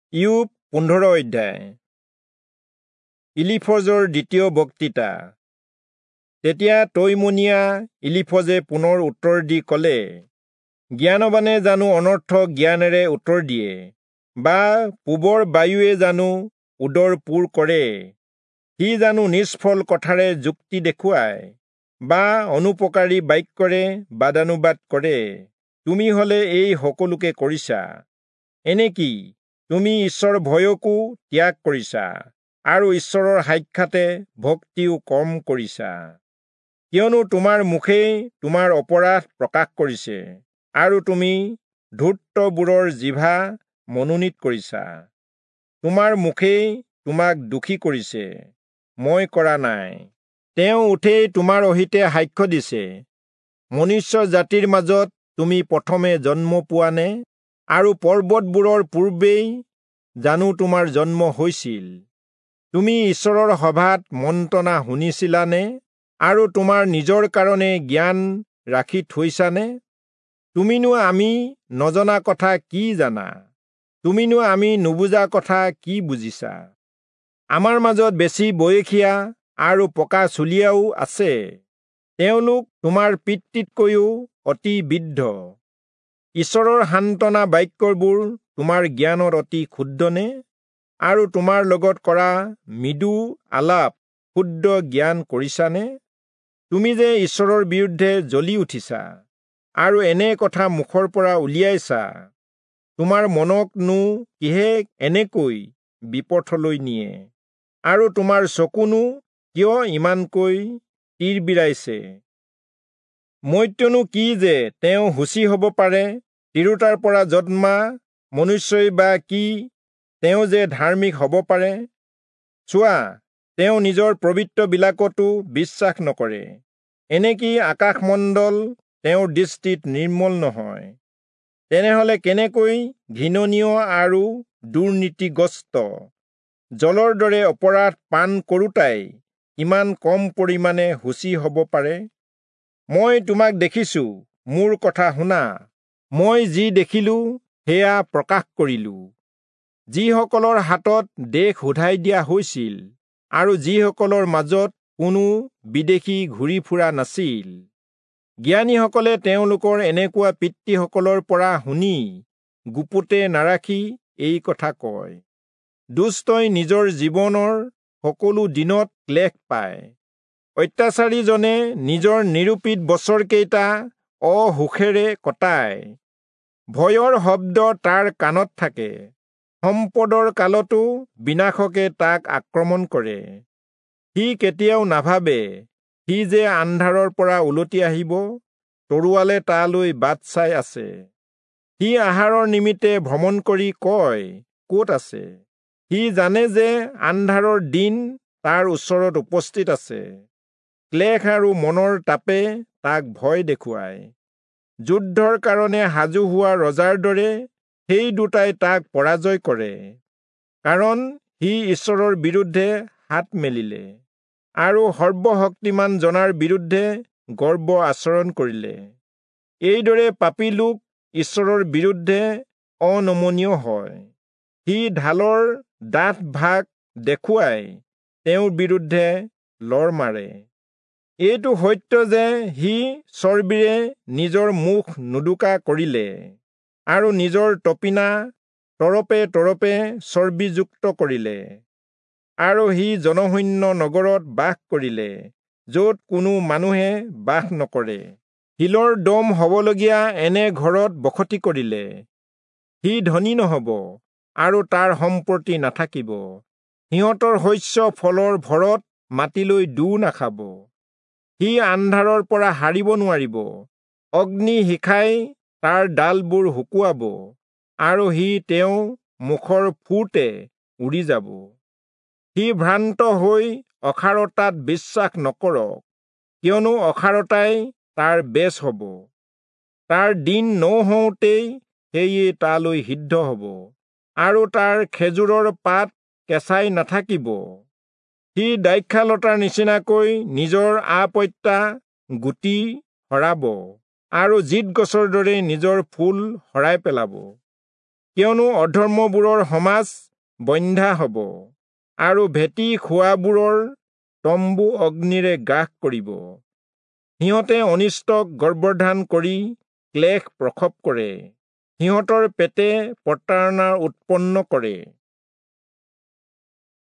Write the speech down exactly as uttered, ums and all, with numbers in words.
ইয়োব পোন্ধৰ অধ্যায়। ইলিফজৰ দ্বিতীয় বক্তৃতা। তেতিয়া তৈমনীয়া ইলিফজে পুনৰ উত্তৰ দি ক'লে, জ্ঞানবানে জানো অনৰ্থ জ্ঞানেৰে উত্তৰ দিয়ে, বা পূবৰ বায়ুৱে জানো উদৰ পূৰ কৰে? সি জানো নিষ্ফল কথাৰে যুক্তি দেখুৱায়, বা অনুপকাৰী বাক্যৰে বাদানুবাদ কৰে? তুমি হলে এই সকলোকে কৰিছা। এনে কি তুমি ঈশ্বৰ ভয়কো ত্যাগ কৰিছা, আৰু ঈশ্বৰৰ সাক্ষাতে ভক্তিও কম কৰিছা। কিয়নো তোমাৰ মুখেই তোমাৰ অপৰাধ প্ৰকাশ কৰিছে, আৰু তুমি ধূৰ্তবোৰৰ জিভা মনোনীত কৰিছা। তোমাৰ মুখেই তোমাক দোষী কৰিছে, মই কৰা নাই। তেওঁ উঠেই তোমাৰ অহিতে সাক্ষ্য দিছে। মনুষ্য জাতিৰ মাজত তুমি প্ৰথমে জন্ম পোৱা নে? আৰু পৰ্বতবোৰৰ পূৰ্বেই জানো তোমাৰ জন্ম হৈছিল? তুমি ঈশ্বৰৰ সভাত মন্ত্ৰণা শুনিছিলানে? আৰু তোমাৰ নিজৰ কাৰণে জ্ঞান ৰাখি থৈছানে? তুমিনো আমি নজনা কথা কি জানা? তুমিনো আমি নুবুজা কথা কি বুজিছা? আমাৰ মাজত বেছি বয়সীয়া আৰু পকা চুলীয়াও আছে। তেওঁলোক তোমাৰ পিতৃতকৈও অতি বৃদ্ধ। ঈশ্বৰৰ সান্তনা বাক্যবোৰ তোমাৰ জ্ঞানত অতি ক্ষুদ্ৰনে? আৰু তোমাৰ লগত কৰা মৃদু আলাপ ক্ষুদ্ৰ জ্ঞান কৰিছানে? তুমি যে ঈশ্বৰৰ বিৰুদ্ধে জ্বলি উঠিছা, আৰু এনে কথা মুখৰ পৰা উলিয়াইছা, তোমাৰ মনকনো কিহে এনেকৈ বিপথলৈ নিয়ে? আৰু তোমাৰ চকুনো কিয় ইমানকৈ তিৰবিৰাইছে? মৰ্ত্যনো কি যে তেওঁ সুচী হব পাৰে? তিৰোতাৰ পৰা জন্মা মনুষ্যই বা কি তেওঁ যে ধাৰ্মিক হব পাৰে? চোৱা, তেওঁ নিজৰ পবিত্ৰবিলাকতো বিশ্বাস নকৰে। এনেকি আকাশমণ্ডল তেওঁৰ দৃষ্টিত নিৰ্মল নহয়? তেনেহলে কেনেকৈ ঘৃণনীয় আৰু দুৰ্নীতিগ্ৰস্ত জলৰ দৰে অপৰাধ পান কৰোতাই ইমান কম পৰিমাণে সুচী হব পাৰে? মই তোমাক দেখিছো, মোৰ কথা শুনা। মই যি দেখিলো সেয়া প্ৰকাশ কৰিলো। যিসকলৰ হাতত দেশ শোধাই দিয়া হৈছিল, আৰু যিসকলৰ মাজত কোনো বিদেশী ঘূৰি ফুৰা নাছিল। জ্ঞানীসকলে তেওঁলোকৰ এনেকুৱা পিতৃসকলৰ পৰা শুনি গুপুতে নাৰাখি এই কথা কয়। দুষ্টই নিজৰ জীৱনৰ সকলো দিনত ক্লেশ পায়। অত্যাচাৰীজনে নিজৰ নিৰূপিত বছৰকেইটা অসুখেৰে কটায়। ভয়ৰ শব্দ তাৰ কাণত থাকে। সম্পদৰ কালতো বিনাশকে তাক আক্ৰমণ কৰে। সি কেতিয়াও নাভাবে সি যে আন্ধাৰৰ পৰা উলটি আহিব, তৰোৱালে তালৈ বাট চাই আছে। সি আহাৰৰ নিমিত্তে ভ্ৰমণ কৰি কয়, ক'ত আছে? সি জানে যে আন্ধাৰৰ দিন তাৰ ওচৰত উপস্থিত আছে। ক্লেশ আৰু মনৰ তাপে তাক ভয় দেখুৱায়। যুদ্ধৰ কাৰণে সাজু হোৱা ৰজাৰ দৰে সেই দুটাই তাক পৰাজয় কৰে। কাৰণ সি ঈশ্বৰৰ বিৰুদ্ধে হাত মেলিলে, আৰু সৰ্বশক্তিমান জনাৰ বিৰুদ্ধে গৰ্ব আচৰণ কৰিলে। এইদৰে পাপী লোক ঈশ্বৰৰ বিৰুদ্ধে অনমনীয় হয়। সি ঢালৰ ডাঠ ভাগ দেখুৱাই তেওঁৰ বিৰুদ্ধে লৰ মাৰে। এইটো সত্য যে সি চৰ্বিৰে নিজৰ মুখ নোদোকা কৰিলে, আৰু নিজৰ তপিনা তৰপে তৰপে চৰ্বিযুক্ত কৰিলে। আৰু সি জনশূন্য নগৰত বাস কৰিলে, যত কোনো মানুহে বাস নকৰে। শিলৰ দম হবলগীয়া এনে ঘৰত বসতি কৰিলে। সি ধনী নহব, আৰু তাৰ সম্পত্তি নাথাকিব। সিহঁতৰ শস্য ফলৰ ভৰত মাটিলৈ দু নাখাব। সি আন্ধাৰৰ পৰা সাৰিব নোৱাৰিব। অগ্নি শিখাই তাৰ ডালবোৰ শুকুৱাব, আৰু সি তেওঁ মুখৰ ফুৰতে উৰি যাব। সি ভ্ৰান্ত হৈ অসাৰতাত বিশ্বাস নকৰক, কিয়নো অসাৰতাই তাৰ বেচ হব। তাৰ দিন নহওঁতেই সেয়ে তালৈ সিদ্ধ হব, আৰু তাৰ খেজুৰৰ পাত কেঁচাই নাথাকিব। সি দ্ৰাক্ষালতাৰ নিচিনাকৈ নিজৰ আপত্যা গুটি সৰাব, আৰু জিত গছৰ দৰে নিজৰ ফুল সৰাই পেলাব। কিয়নো অধৰ্মবোৰৰ সমাজ বন্ধা হ'ব আৰু ভেটি খোৱাবোৰৰ তম্বু অগ্নিৰে গ্ৰাস কৰিব। সিহঁতে অনিষ্টক গৰ্ভধান কৰি ক্লেশ প্ৰসৱ কৰে। সিহঁতৰ পেটে প্ৰতাৰণা উৎপন্ন কৰে।